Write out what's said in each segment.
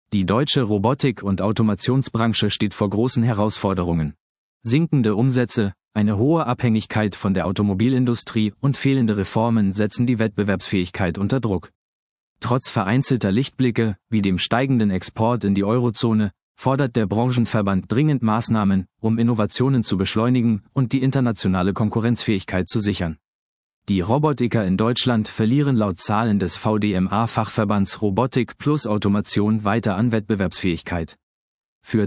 Die deutsche Robotik- und Automationsbranche steht vor großen Herausforderungen. Sinkende Umsätze, eine hohe Abhängigkeit von der Automobilindustrie und fehlende Reformen setzen die Wettbewerbsfähigkeit unter Druck. Trotz vereinzelter Lichtblicke, wie dem steigenden Export in die Eurozone, fordert der Branchenverband dringend Maßnahmen, um Innovationen zu beschleunigen und die internationale Konkurrenzfähigkeit zu sichern. Die Robotiker in Deutschland verlieren laut Zahlen des VDMA-Fachverbands Robotik plus Automation weiter an Wettbewerbsfähigkeit. Für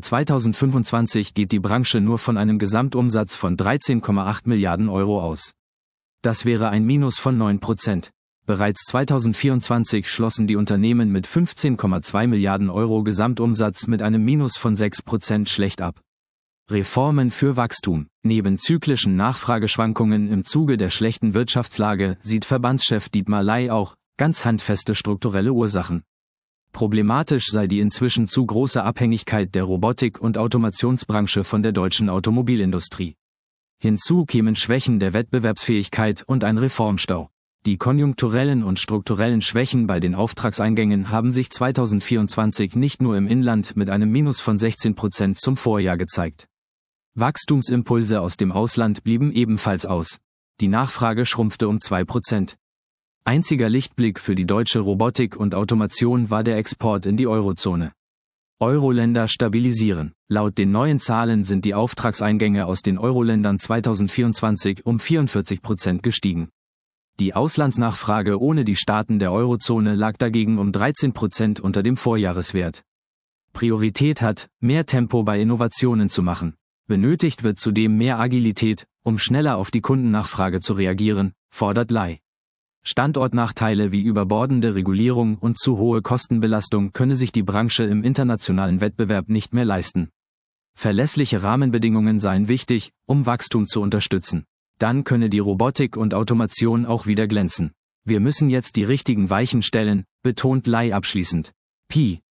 2025 geht die Branche nur von einem Gesamtumsatz von 13,8 Milliarden Euro aus. Das wäre ein Minus von 9%. Bereits 2024 schlossen die Unternehmen mit 15,2 Milliarden Euro Gesamtumsatz mit einem Minus von 6% schlecht ab. Reformen für Wachstum. Neben zyklischen Nachfrageschwankungen im Zuge der schlechten Wirtschaftslage sieht Verbandschef Dietmar Ley auch ganz handfeste strukturelle Ursachen. Problematisch sei die inzwischen zu große Abhängigkeit der Robotik- und Automationsbranche von der deutschen Automobilindustrie. Hinzu kämen Schwächen der Wettbewerbsfähigkeit und ein Reformstau. Die konjunkturellen und strukturellen Schwächen bei den Auftragseingängen haben sich 2024 nicht nur im Inland mit einem Minus von 16% zum Vorjahr gezeigt. Wachstumsimpulse aus dem Ausland blieben ebenfalls aus. Die Nachfrage schrumpfte um 2%. Einziger Lichtblick für die deutsche Robotik und Automation war der Export in die Eurozone. Euro-Länder stabilisieren. Laut den neuen Zahlen sind die Auftragseingänge aus den Euro-Ländern 2024 um 44% gestiegen. Die Auslandsnachfrage ohne die Staaten der Eurozone lag dagegen um 13% unter dem Vorjahreswert. Priorität hat, mehr Tempo bei Innovationen zu machen. Benötigt wird zudem mehr Agilität, um schneller auf die Kundennachfrage zu reagieren, fordert Ley. Standortnachteile wie überbordende Regulierung und zu hohe Kostenbelastung könne sich die Branche im internationalen Wettbewerb nicht mehr leisten. Verlässliche Rahmenbedingungen seien wichtig, um Wachstum zu unterstützen. Dann könne die Robotik und Automation auch wieder glänzen. Wir müssen jetzt die richtigen Weichen stellen, betont Ley abschließend.